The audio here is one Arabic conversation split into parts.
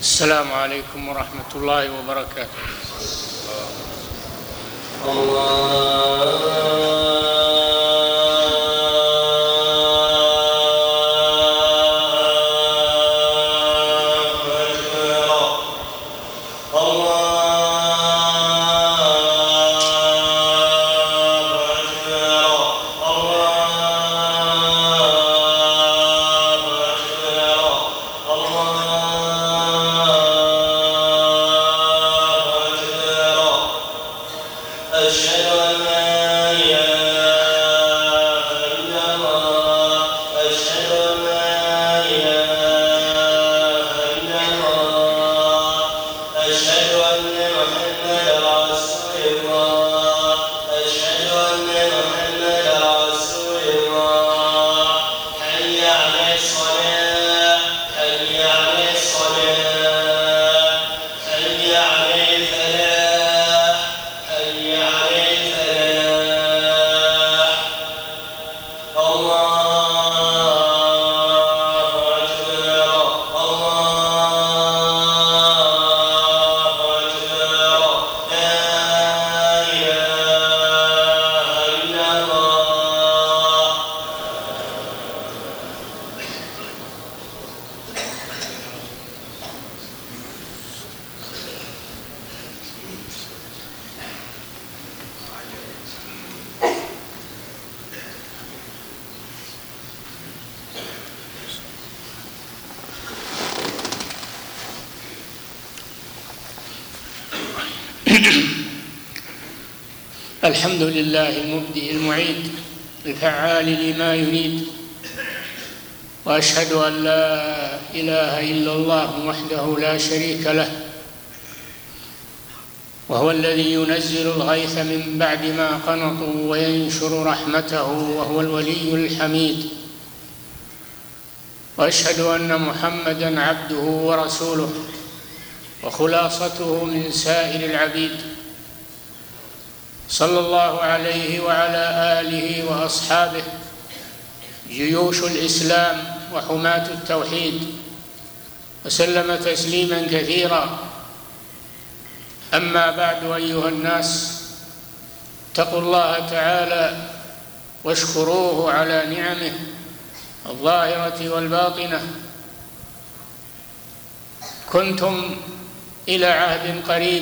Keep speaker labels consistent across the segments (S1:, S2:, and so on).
S1: السلام عليكم ورحمة الله وبركاته. الحمد لله المبدئ المعيد الفعال لما يريد، وأشهد أن لا إله إلا الله وحده لا شريك له، وهو الذي ينزل الغيث من بعد ما قنطوا وينشر رحمته، وهو الولي الحميد. وأشهد أن محمدًا عبده ورسوله وخلاصته من سائر العبيد، صلى الله عليه وعلى آله وأصحابه جيوش الإسلام وحماة التوحيد، وسلم تسليما كثيرا. أما بعد، أيها الناس، اتقوا الله تعالى واشكروه على نعمه الظاهرة والباطنة. كنتم إلى عهد قريب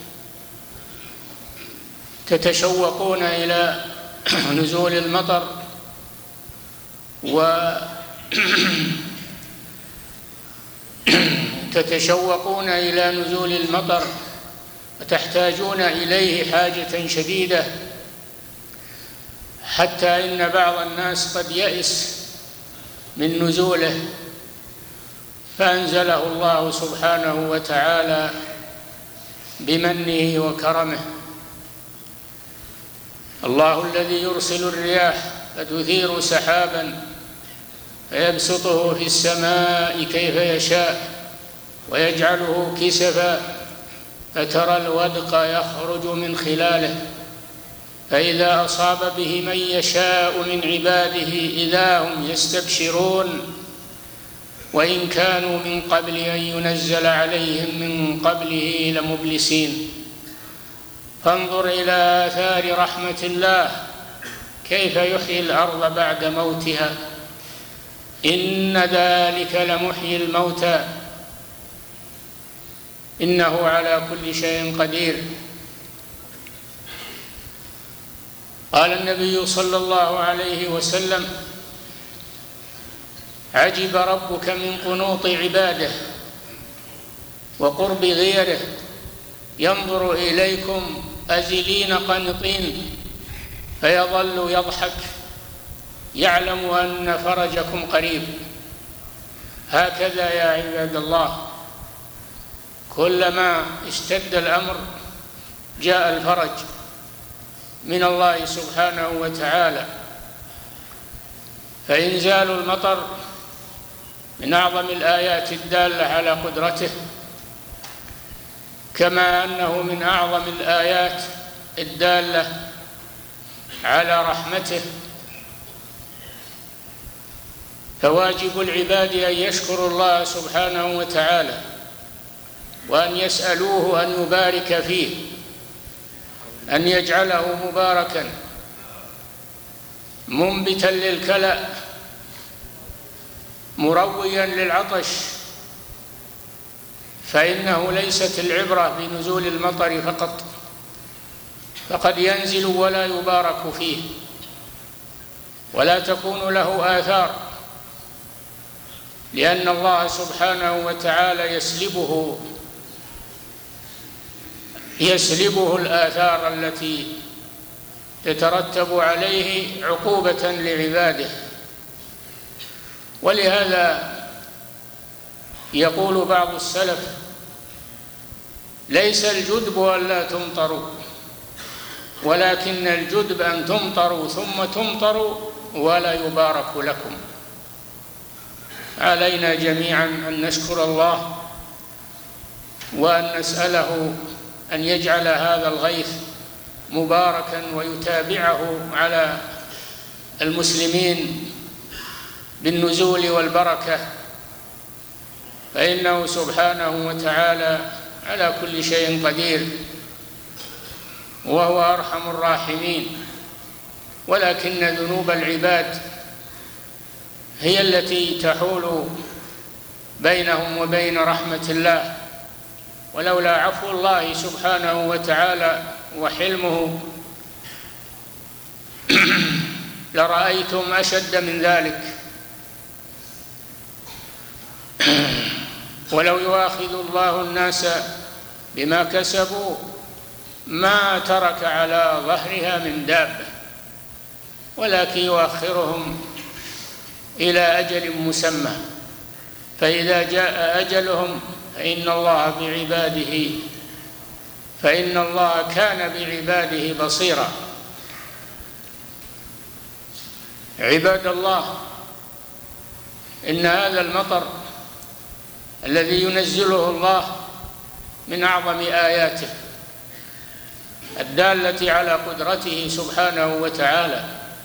S1: تتشوقون إلى نزول المطر وتحتاجون إليه حاجة شديدة، حتى إن بعض الناس قد يئس من نزوله، فأنزله الله سبحانه وتعالى بمنه وكرمه. الله الذي يرسل الرياح فتثير سحابا فيبسطه في السماء كيف يشاء ويجعله كسفا فترى الودق يخرج من خلاله، فإذا أصاب به من يشاء من عباده إذا هم يستبشرون، وإن كانوا من قبل أن ينزل عليهم من قبله لمبلسين. فانظر إلى آثار رحمة الله كيف يحيي الأرض بعد موتها، إن ذلك لمحيي الموتى إنه على كل شيء قدير. قال النبي صلى الله عليه وسلم: عجب ربك من قنوط عباده وقرب غيره، ينظر إليكم أزلين قنطين فيظل يضحك، يعلم أن فرجكم قريب. هكذا يا عباد الله، كلما اشتد الأمر جاء الفرج من الله سبحانه وتعالى. فإنزال المطر من أعظم الآيات الدالة على قدرته، كما أنه من أعظم الآيات الدالة على رحمته. فواجب العباد أن يشكروا الله سبحانه وتعالى وأن يسألوه أن يبارك فيه، أن يجعله مباركا منبتا للكلأ مرويا للعطش، فإنه ليست العبرة بنزول المطر فقط، فقد ينزل ولا يبارك فيه ولا تكون له آثار، لأن الله سبحانه وتعالى يسلبه الآثار التي تترتب عليه عقوبة لعباده. ولهذا يقول بعض السلف: ليس الجدب أن لا تمطروا، ولكن الجدب أن تمطروا ثم تمطروا ولا يبارك لكم. علينا جميعا أن نشكر الله وأن نسأله أن يجعل هذا الغيث مباركا ويتابعه على المسلمين بالنزول والبركة، فإنه سبحانه وتعالى على كل شيء قدير وهو أرحم الراحمين. ولكن ذنوب العباد هي التي تحول بينهم وبين رحمة الله، ولولا عفو الله سبحانه وتعالى وحلمه لرأيتم أشد من ذلك. ولو يؤاخذ الله الناس بما كسبوا ما ترك على ظهرها من دابة، ولكن يؤخرهم إلى أجل مسمى، فإذا جاء أجلهم فإن الله كان بعباده بصيرا. عباد الله، إن هذا المطر الذي ينزله الله من أعظم آياته الدالة على قدرته سبحانه وتعالى،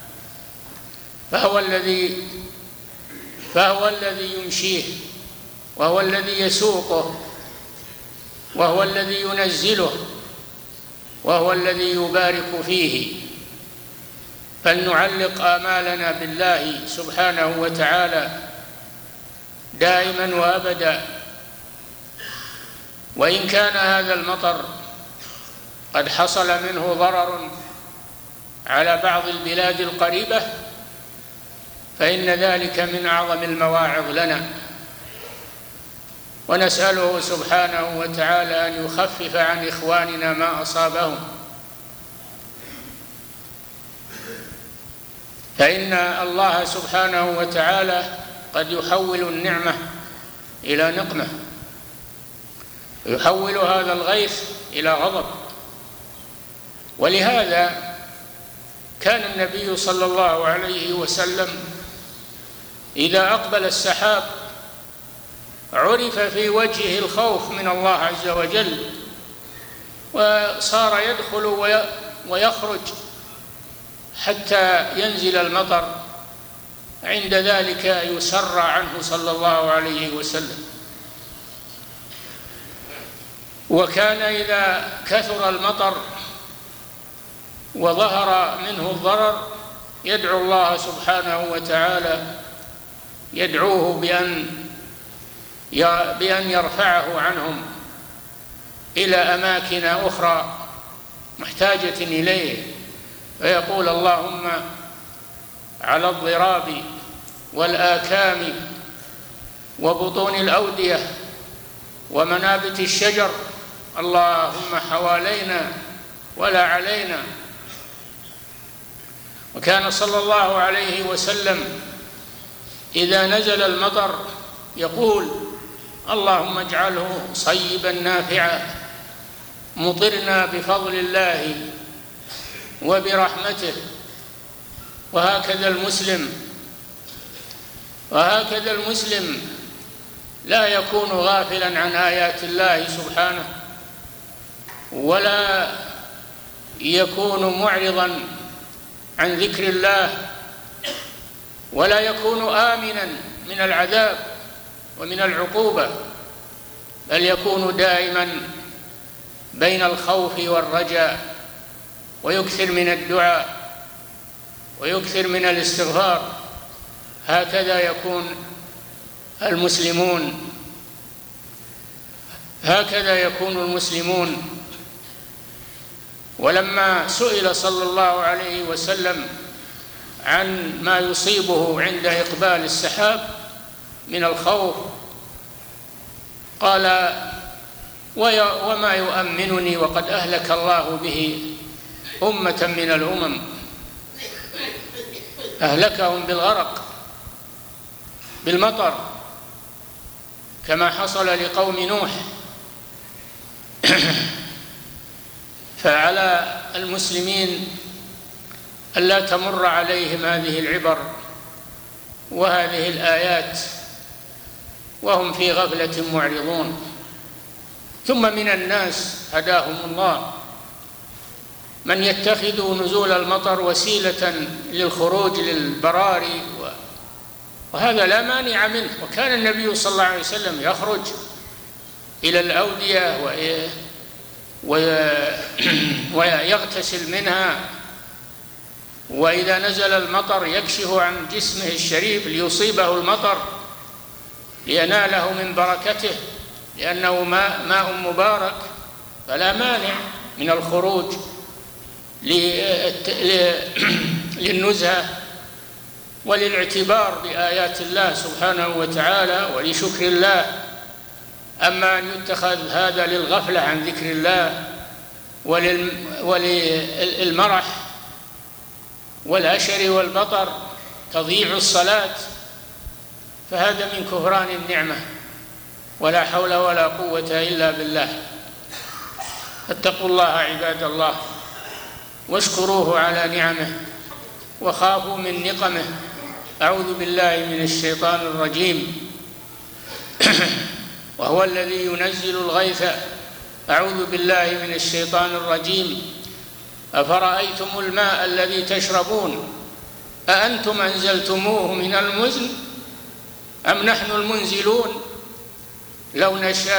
S1: فهو الذي يمشيه، وهو الذي يسوقه، وهو الذي ينزله، وهو الذي يبارك فيه. فلنعلق آمالنا بالله سبحانه وتعالى دائما وأبدا. وإن كان هذا المطر قد حصل منه ضرر على بعض البلاد القريبة، فإن ذلك من أعظم المواعظ لنا، ونسأله سبحانه وتعالى أن يخفف عن إخواننا ما أصابهم، فإن الله سبحانه وتعالى قد يحول النعمة إلى نقمة، يحول هذا الغيث إلى غضب. ولهذا كان النبي صلى الله عليه وسلم إذا أقبل السحاب عرف في وجهه الخوف من الله عز وجل، وصار يدخل ويخرج حتى ينزل المطر، عند ذلك يسرى عنه صلى الله عليه وسلم. وكان إذا كثر المطر وظهر منه الضرر يدعو الله سبحانه وتعالى، يدعوه بأن يرفعه عنهم إلى أماكن أخرى محتاجة إليه، فيقول: اللهم على الضراب والآكام وبطون الأودية ومنابت الشجر، اللهم حوالينا ولا علينا. وكان صلى الله عليه وسلم إذا نزل المطر يقول: اللهم اجعله صيبا نافعا، مطرنا بفضل الله وبرحمته. وهكذا المسلم لا يكون غافلا عن آيات الله سبحانه، ولا يكون معرضا عن ذكر الله، ولا يكون آمنا من العذاب ومن العقوبة، بل يكون دائما بين الخوف والرجاء، ويكثر من الدعاء ويكثر من الاستغفار. هكذا يكون المسلمون، هكذا يكون المسلمون. ولما سئل صلى الله عليه وسلم عن ما يصيبه عند إقبال السحاب من الخوف قال: وما يؤمنني وقد أهلك الله به أمة من الأمم، أهلكهم بالغرق بالمطر كما حصل لقوم نوح. فعلى المسلمين ألا تمر عليهم هذه العبر وهذه الآيات وهم في غفلة معرضون. ثم من الناس هداهم الله من يتخذ نزول المطر وسيلة للخروج للبراري، وهذا لا مانع منه. وكان النبي صلى الله عليه وسلم يخرج إلى الأودية ويغتسل منها، وإذا نزل المطر يكشف عن جسمه الشريف ليصيبه المطر ليناله من بركته، لأنه ماء مبارك، فلا مانع من الخروج للنزهة وللاعتبار بآيات الله سبحانه وتعالى ولشكر الله. أما أن يتخذ هذا للغفلة عن ذكر الله وللمرح والأشر والبطر تضييع الصلاة، فهذا من كفران النعمة، ولا حول ولا قوة إلا بالله. اتقوا الله عباد الله واشكروه على نعمه وخافوا من نقمه. أعوذ بالله من الشيطان الرجيم. وهو الذي ينزل الغيث. أعوذ بالله من الشيطان الرجيم. أفرأيتم الماء الذي تشربون أأنتم أنزلتموه من المزن أم نحن المنزلون لو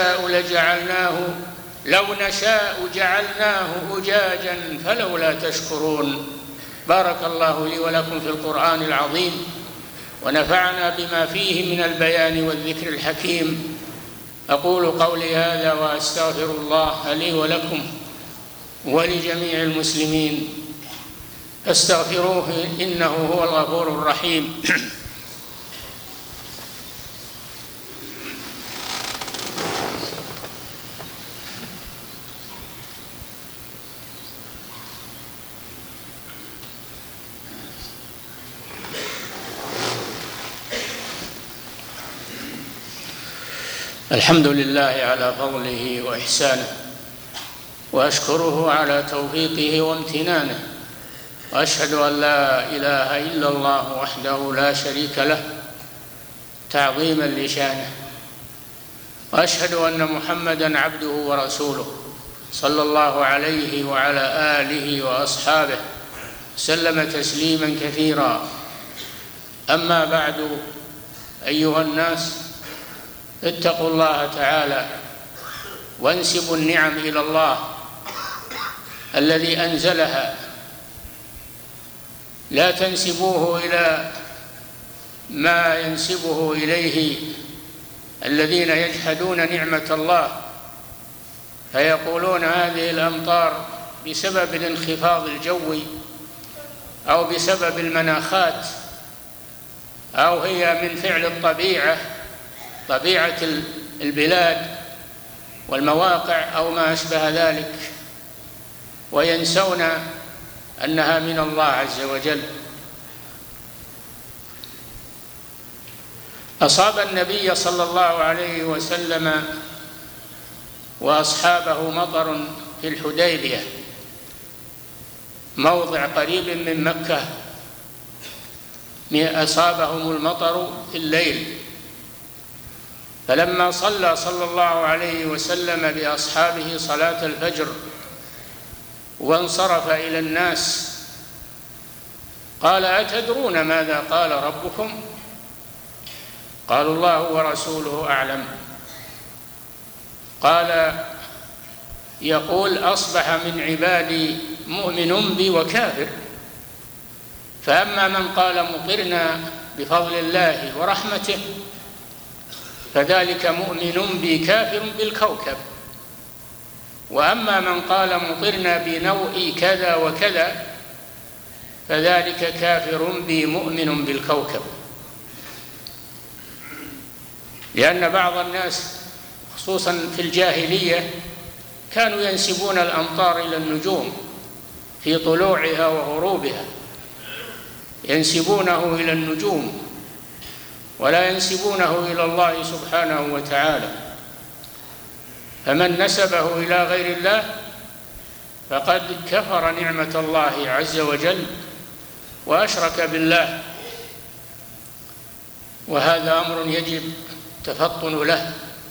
S1: نشاء جعلناه أجاجا فلولا تشكرون. بارك الله لي ولكم في القرآن العظيم، ونفعنا بما فيه من البيان والذكر الحكيم. أقول قولي هذا وأستغفر الله لي ولكم ولجميع المسلمين، فاستغفروه إنه هو الغفور الرحيم. الحمد لله على فضله وإحسانه، وأشكره على توفيقه وامتنانه، وأشهد أن لا إله إلا الله وحده لا شريك له تعظيما لشانه، وأشهد أن محمدًا عبده ورسوله صلى الله عليه وعلى آله وأصحابه سلم تسليما كثيرا. أما بعد، أيها الناس، اتقوا الله تعالى وانسبوا النعم إلى الله الذي أنزلها، لا تنسبوه إلى ما ينسبه إليه الذين يجحدون نعمة الله، فيقولون هذه الأمطار بسبب الانخفاض الجوي أو بسبب المناخات أو هي من فعل الطبيعة، طبيعة البلاد والمواقع أو ما أشبه ذلك، وينسون أنها من الله عز وجل. أصاب النبي صلى الله عليه وسلم وأصحابه مطر في الحديبية، موضع قريب من مكة، أصابهم المطر في الليل، فلما صلى الله عليه وسلم بأصحابه صلاة الفجر وانصرف إلى الناس قال: أتدرون ماذا قال ربكم؟ قالوا: الله ورسوله أعلم. قال يقول أصبح من عبادي مؤمن بي وكافر. فأما من قال مطرنا بفضل الله ورحمته فذلك مؤمن بي كافر بالكوكب، وأما من قال مطرنا بنوء كذا وكذا فذلك كافر بي مؤمن بالكوكب. لأن بعض الناس خصوصا في الجاهلية كانوا ينسبون الأمطار إلى النجوم في طلوعها وغروبها، ينسبونه إلى النجوم ولا ينسبونه إلى الله سبحانه وتعالى. فمن نسبه إلى غير الله فقد كفر نعمة الله عز وجل وأشرك بالله، وهذا أمر يجب التفطن له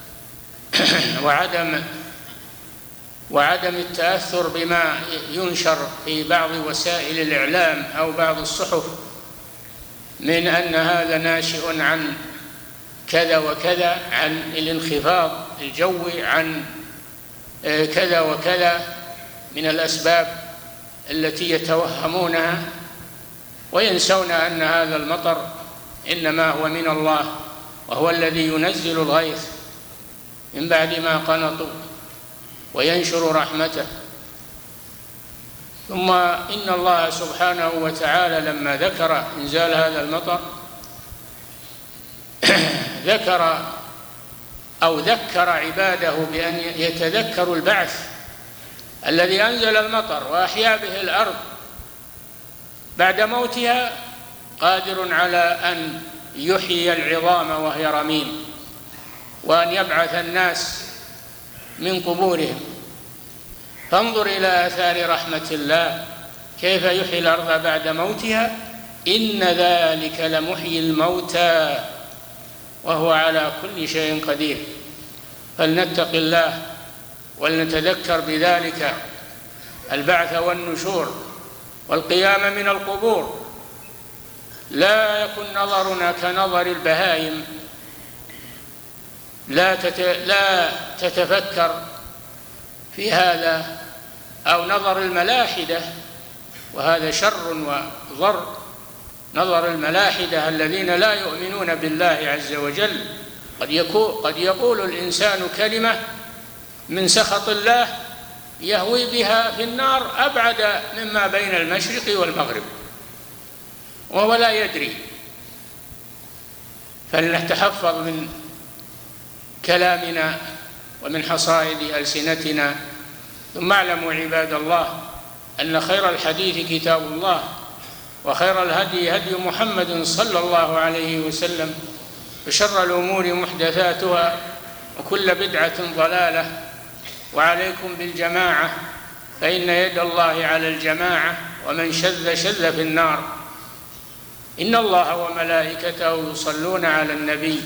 S1: وعدم التأثر بما ينشر في بعض وسائل الإعلام أو بعض الصحف من أن هذا ناشئ عن كذا وكذا، عن الانخفاض الجوي، عن كذا وكذا من الأسباب التي يتوهمونها، وينسون أن هذا المطر إنما هو من الله، وهو الذي ينزل الغيث من بعد ما قنطوا وينشر رحمته. ثم إن الله سبحانه وتعالى لما ذكر إنزال هذا المطر ذكر عباده بأن يتذكروا البعث الذي أنزل المطر وأحيا به الأرض بعد موتها، قادر على أن يحيي العظام وهي رميم، وأن يبعث الناس من قبورهم. فانظر إلى آثار رحمة الله كيف يحيي الأرض بعد موتها، إن ذلك لمحيي الموتى وهو على كل شيء قدير. فلنتق الله ولنتذكر بذلك البعث والنشور والقيام من القبور. لا يكن نظرنا كنظر البهائم، لا تتفكر في هذا، أو نظر الملاحدة، وهذا شر وضر. نظر الملاحدة الذين لا يؤمنون بالله عز وجل، قد يقول الإنسان كلمة من سخط الله يهوي بها في النار أبعد مما بين المشرق والمغرب وهو لا يدري. فلنتحفظ من كلامنا ومن حصائد ألسنتنا. ثم اعلموا عباد الله أن خير الحديث كتاب الله، وخير الهدي هدي محمد صلى الله عليه وسلم، وشر الأمور محدثاتها، وكل بدعة ضلالة. وعليكم بالجماعة، فإن يد الله على الجماعة، ومن شذ في النار. إن الله وملائكته يصلون على النبي،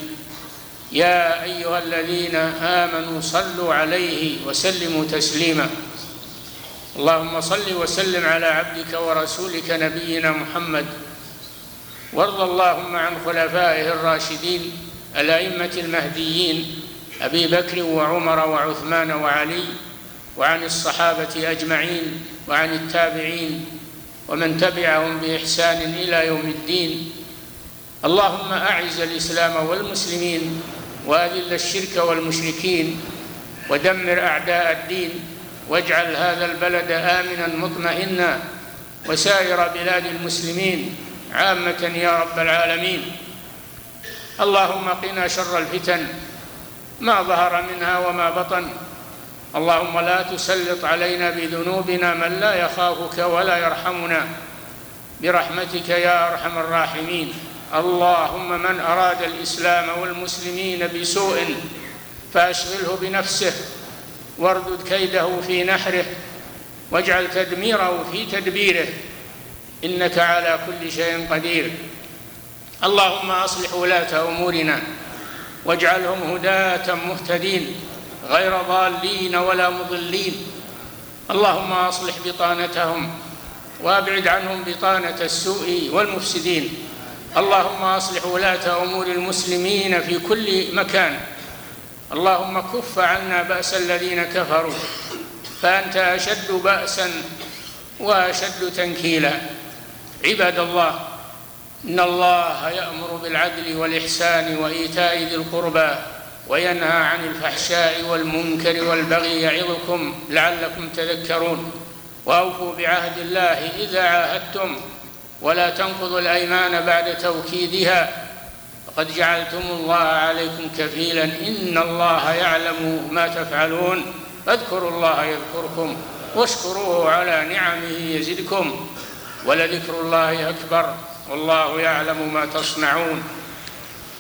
S1: يا أيها الذين آمنوا صلوا عليه وسلموا تسليما. اللهم صل وسلم على عبدك ورسولك نبينا محمد، وارض اللهم عن خلفائه الراشدين الأئمة المهديين أبي بكر وعمر وعثمان وعلي، وعن الصحابة أجمعين، وعن التابعين ومن تبعهم بإحسان إلى يوم الدين. اللهم أعز الإسلام والمسلمين، وأذل الشرك والمشركين، ودمر أعداء الدين، واجعل هذا البلد آمنا مطمئنا، وسائر بلاد المسلمين عامة يا رب العالمين. اللهم قنا شر الفتن ما ظهر منها وما بطن. اللهم لا تسلط علينا بذنوبنا من لا يخافك ولا يرحمنا برحمتك يا أرحم الراحمين. اللهم من أراد الإسلام والمسلمين بسوء فأشغله بنفسه، واردد كيده في نحره، واجعل تدميره في تدبيره، إنك على كل شيء قدير. اللهم أصلح ولاة أمورنا، واجعلهم هداة مهتدين غير ضالين ولا مضلين. اللهم أصلح بطانتهم، وأبعد عنهم بطانة السوء والمفسدين. اللهم أصلح ولاة أمور المسلمين في كل مكان، اللهم كف عنا بأس الذين كفروا فأنت أشد بأسا وأشد تنكيلا. عباد الله، إن الله يأمر بالعدل والإحسان وإيتاء ذي القربى وينهى عن الفحشاء والمنكر والبغي يعظكم لعلكم تذكرون. وأوفوا بعهد الله إذا عاهدتم ولا تنقضوا الأيمان بعد توكيدها فقد جعلتم الله عليكم كفيلا إن الله يعلم ما تفعلون. فاذكروا الله يذكركم واشكروه على نعمه يزدكم ولذكر الله أكبر والله يعلم ما تصنعون.